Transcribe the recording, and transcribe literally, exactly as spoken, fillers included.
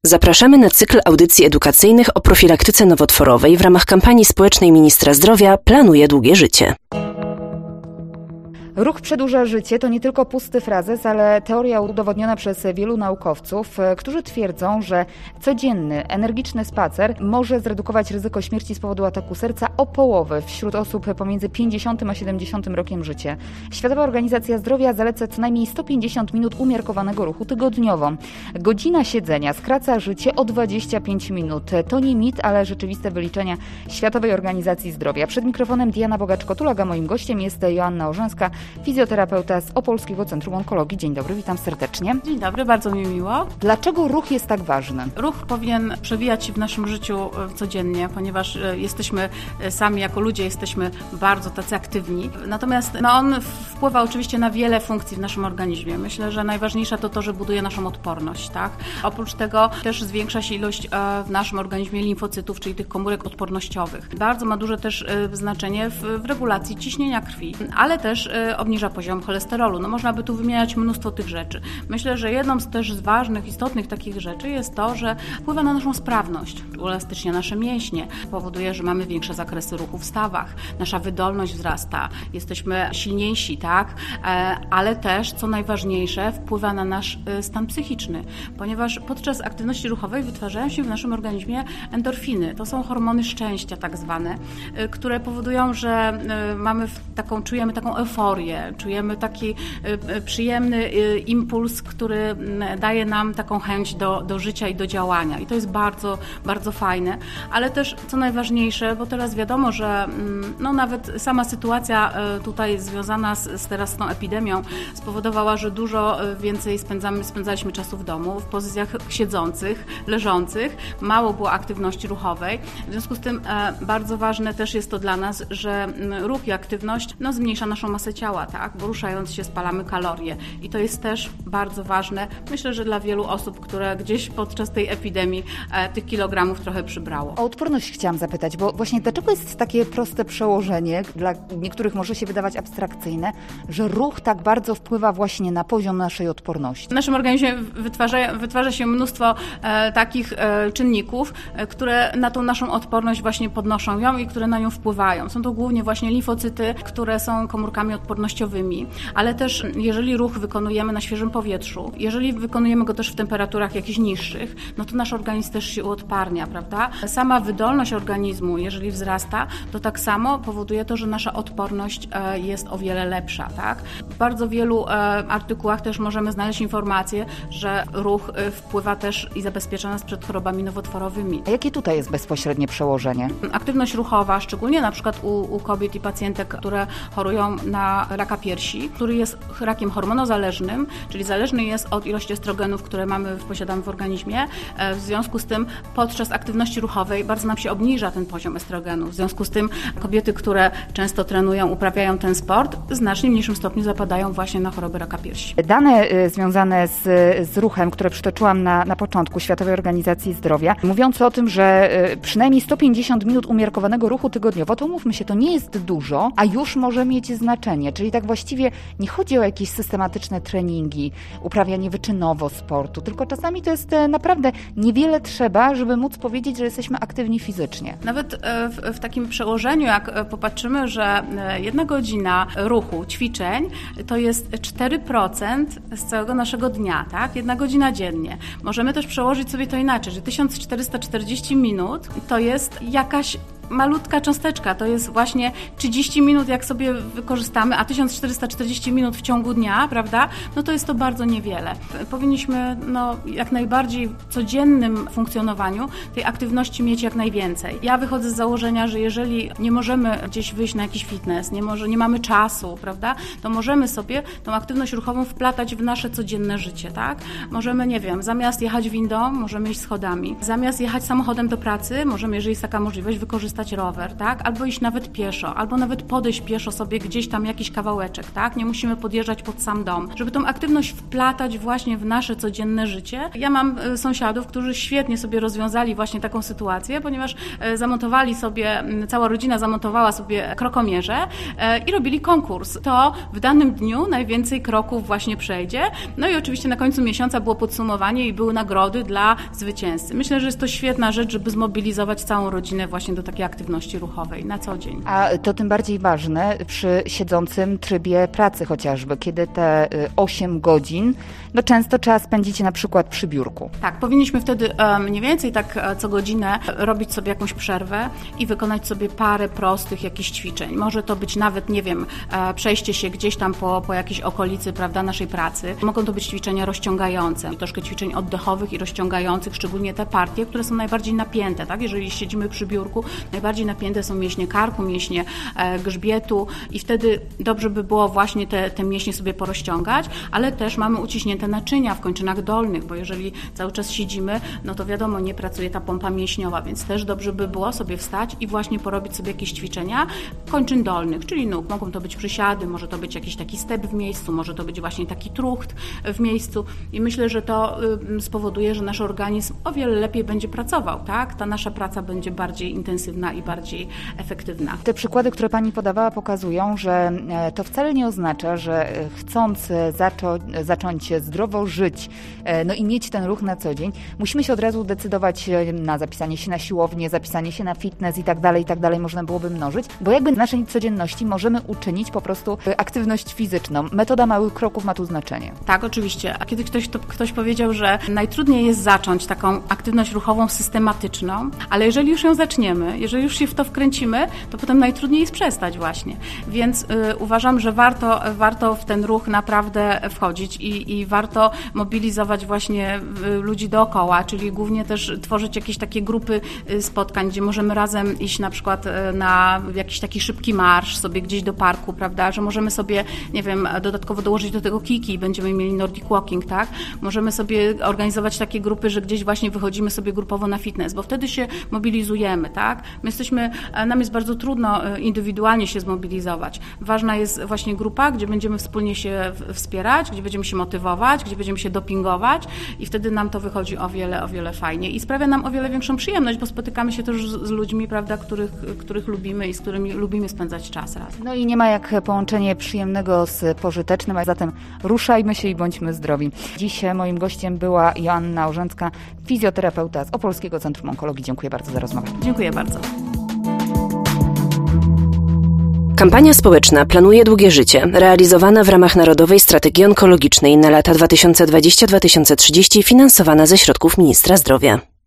Zapraszamy na cykl audycji edukacyjnych o profilaktyce nowotworowej w ramach kampanii społecznej Ministra Zdrowia Planuje długie życie. Ruch przedłuża życie to nie tylko pusty frazes, ale teoria udowodniona przez wielu naukowców, którzy twierdzą, że codzienny, energiczny spacer może zredukować ryzyko śmierci z powodu ataku serca o połowę wśród osób pomiędzy pięćdziesiątym a siedemdziesiątym rokiem życia. Światowa Organizacja Zdrowia zaleca co najmniej sto pięćdziesiąt minut umiarkowanego ruchu tygodniowo. Godzina siedzenia skraca życie o dwadzieścia pięć minut. To nie mit, ale rzeczywiste wyliczenia Światowej Organizacji Zdrowia. Przed mikrofonem Diana Bogacz-Kotulak, a moim gościem jest Joanna Orzęska, fizjoterapeuta z Opolskiego Centrum Onkologii. Dzień dobry, witam serdecznie. Dzień dobry, bardzo mi miło. Dlaczego ruch jest tak ważny? Ruch powinien przewijać się w naszym życiu codziennie, ponieważ jesteśmy sami jako ludzie, jesteśmy bardzo tacy aktywni. Natomiast no, on wpływa oczywiście na wiele funkcji w naszym organizmie. Myślę, że najważniejsza to to, że buduje naszą odporność. Tak? Oprócz tego też zwiększa się ilość w naszym organizmie limfocytów, czyli tych komórek odpornościowych. Bardzo ma duże też znaczenie w, w regulacji ciśnienia krwi, ale też obniża poziom cholesterolu. No można by tu wymieniać mnóstwo tych rzeczy. Myślę, że jedną z też z ważnych, istotnych takich rzeczy jest to, że wpływa na naszą sprawność, uelastycznia nasze mięśnie, powoduje, że mamy większe zakresy ruchu w stawach, nasza wydolność wzrasta, jesteśmy silniejsi, tak? Ale też, co najważniejsze, wpływa na nasz stan psychiczny, ponieważ podczas aktywności ruchowej wytwarzają się w naszym organizmie endorfiny. To są hormony szczęścia tak zwane, które powodują, że mamy taką, czujemy taką euforię, czujemy taki przyjemny impuls, który daje nam taką chęć do, do życia i do działania. I to jest bardzo, bardzo fajne. Ale też, co najważniejsze, bo teraz wiadomo, że no, nawet sama sytuacja tutaj związana z, z teraz z tą epidemią spowodowała, że dużo więcej spędzamy, spędzaliśmy czasu w domu, w pozycjach siedzących, leżących. Mało było aktywności ruchowej. W związku z tym bardzo ważne też jest to dla nas, że ruch i aktywność no, zmniejsza naszą masę ciała, tak? Bo ruszając się spalamy kalorie i to jest też bardzo ważne. Myślę, że dla wielu osób, które gdzieś podczas tej epidemii e, tych kilogramów trochę przybrało. O odporność chciałam zapytać, bo właśnie dlaczego jest takie proste przełożenie, dla niektórych może się wydawać abstrakcyjne, że ruch tak bardzo wpływa właśnie na poziom naszej odporności? W naszym organizmie wytwarza, wytwarza się mnóstwo e, takich e, czynników, e, które na tą naszą odporność właśnie podnoszą ją i które na nią wpływają. Są to głównie właśnie limfocyty, które są komórkami odpornościowymi, ale też jeżeli ruch wykonujemy na świeżym powietrzu, jeżeli wykonujemy go też w temperaturach jakichś niższych, no to nasz organizm też się uodparnia, prawda? Sama wydolność organizmu, jeżeli wzrasta, to tak samo powoduje to, że nasza odporność jest o wiele lepsza, tak? W bardzo wielu artykułach też możemy znaleźć informację, że ruch wpływa też i zabezpiecza nas przed chorobami nowotworowymi. A jakie tutaj jest bezpośrednie przełożenie? Aktywność ruchowa, szczególnie na przykład u, u kobiet i pacjentek, które chorują na raka piersi, który jest rakiem hormonozależnym, czyli zależny jest od ilości estrogenów, które mamy, posiadamy w organizmie. W związku z tym podczas aktywności ruchowej bardzo nam się obniża ten poziom estrogenu. W związku z tym kobiety, które często trenują, uprawiają ten sport, w znacznie mniejszym stopniu zapadają właśnie na chorobę raka piersi. Dane związane z, z ruchem, które przytoczyłam na, na początku Światowej Organizacji Zdrowia, mówiące o tym, że przynajmniej sto pięćdziesiąt minut umiarkowanego ruchu tygodniowo, to mówmy się, to nie jest dużo, a już może mieć znaczenie. Czyli tak właściwie nie chodzi o jakieś systematyczne treningi, uprawianie wyczynowo sportu, tylko czasami to jest naprawdę niewiele trzeba, żeby móc powiedzieć, że jesteśmy aktywni fizycznie. Nawet w, w takim przełożeniu, jak popatrzymy, że jedna godzina ruchu, ćwiczeń, to jest cztery procent z całego naszego dnia, tak? Jedna godzina dziennie. Możemy też przełożyć sobie to inaczej, że tysiąc czterysta czterdzieści minut to jest jakaś malutka cząsteczka, to jest właśnie trzydzieści minut, jak sobie wykorzystamy, a tysiąc czterysta czterdzieści minut w ciągu dnia, prawda, no to jest to bardzo niewiele. Powinniśmy no, jak najbardziej w codziennym funkcjonowaniu tej aktywności mieć jak najwięcej. Ja wychodzę z założenia, że jeżeli nie możemy gdzieś wyjść na jakiś fitness, nie, może, nie mamy czasu, prawda, to możemy sobie tą aktywność ruchową wplatać w nasze codzienne życie, tak? Możemy, nie wiem, zamiast jechać windą, możemy iść schodami. Zamiast jechać samochodem do pracy, możemy, jeżeli jest taka możliwość, wykorzystać wykorzystać rower, tak? Albo iść nawet pieszo, albo nawet podejść pieszo sobie gdzieś tam jakiś kawałeczek, tak? Nie musimy podjeżdżać pod sam dom, żeby tą aktywność wplatać właśnie w nasze codzienne życie. Ja mam sąsiadów, którzy świetnie sobie rozwiązali właśnie taką sytuację, ponieważ zamontowali sobie, cała rodzina zamontowała sobie krokomierze i robili konkurs. To w danym dniu najwięcej kroków właśnie przejdzie. No i oczywiście na końcu miesiąca było podsumowanie i były nagrody dla zwycięzcy. Myślę, że jest to świetna rzecz, żeby zmobilizować całą rodzinę właśnie do takiej aktywności ruchowej na co dzień. A to tym bardziej ważne przy siedzącym trybie pracy chociażby, kiedy te osiem godzin, no często trzeba spędzić na przykład przy biurku. Tak, powinniśmy wtedy mniej więcej tak co godzinę robić sobie jakąś przerwę i wykonać sobie parę prostych jakichś ćwiczeń. Może to być nawet, nie wiem, przejście się gdzieś tam po, po jakiejś okolicy, prawda, naszej pracy. Mogą to być ćwiczenia rozciągające, troszkę ćwiczeń oddechowych i rozciągających, szczególnie te partie, które są najbardziej napięte, tak? Jeżeli siedzimy przy biurku, najbardziej napięte są mięśnie karku, mięśnie e, grzbietu i wtedy dobrze by było właśnie te, te mięśnie sobie porozciągać, ale też mamy uciśnięte naczynia w kończynach dolnych, bo jeżeli cały czas siedzimy, no to wiadomo, nie pracuje ta pompa mięśniowa, więc też dobrze by było sobie wstać i właśnie porobić sobie jakieś ćwiczenia kończyn dolnych, czyli nóg. Mogą to być przysiady, może to być jakiś taki step w miejscu, może to być właśnie taki trucht w miejscu i myślę, że to y, spowoduje, że nasz organizm o wiele lepiej będzie pracował, tak? Ta nasza praca będzie bardziej intensywna i bardziej efektywna. Te przykłady, które Pani podawała, pokazują, że to wcale nie oznacza, że chcąc zacząć, zacząć zdrowo żyć, no i mieć ten ruch na co dzień, musimy się od razu decydować na zapisanie się na siłownię, zapisanie się na fitness i tak dalej, i tak dalej, można byłoby mnożyć, bo jakby w naszej codzienności możemy uczynić po prostu aktywność fizyczną. Metoda małych kroków ma tu znaczenie. Tak, oczywiście. A kiedy ktoś, to, ktoś powiedział, że najtrudniej jest zacząć taką aktywność ruchową systematyczną, ale jeżeli już ją zaczniemy, jeżeli już się w to wkręcimy, to potem najtrudniej jest przestać właśnie. Więc y, uważam, że warto, warto w ten ruch naprawdę wchodzić i, i warto mobilizować właśnie y, ludzi dookoła, czyli głównie też tworzyć jakieś takie grupy y, spotkań, gdzie możemy razem iść na przykład y, na jakiś taki szybki marsz sobie gdzieś do parku, prawda, że możemy sobie, nie wiem, dodatkowo dołożyć do tego kiki, będziemy mieli Nordic Walking, tak? Możemy sobie organizować takie grupy, że gdzieś właśnie wychodzimy sobie grupowo na fitness, bo wtedy się mobilizujemy, tak? My jesteśmy, nam jest bardzo trudno indywidualnie się zmobilizować. Ważna jest właśnie grupa, gdzie będziemy wspólnie się wspierać, gdzie będziemy się motywować, gdzie będziemy się dopingować i wtedy nam to wychodzi o wiele, o wiele fajnie i sprawia nam o wiele większą przyjemność, bo spotykamy się też z ludźmi, prawda, których, których lubimy i z którymi lubimy spędzać czas razem. No i nie ma jak połączenie przyjemnego z pożytecznym, a zatem ruszajmy się i bądźmy zdrowi. Dziś moim gościem była Joanna Orzęcka, fizjoterapeuta z Opolskiego Centrum Onkologii. Dziękuję bardzo za rozmowę. Dziękuję bardzo. Kampania społeczna Planuje długie życie, realizowana w ramach Narodowej Strategii Onkologicznej na lata dwa tysiące dwudziesty do dwa tysiące trzydziesty, finansowana ze środków Ministra Zdrowia.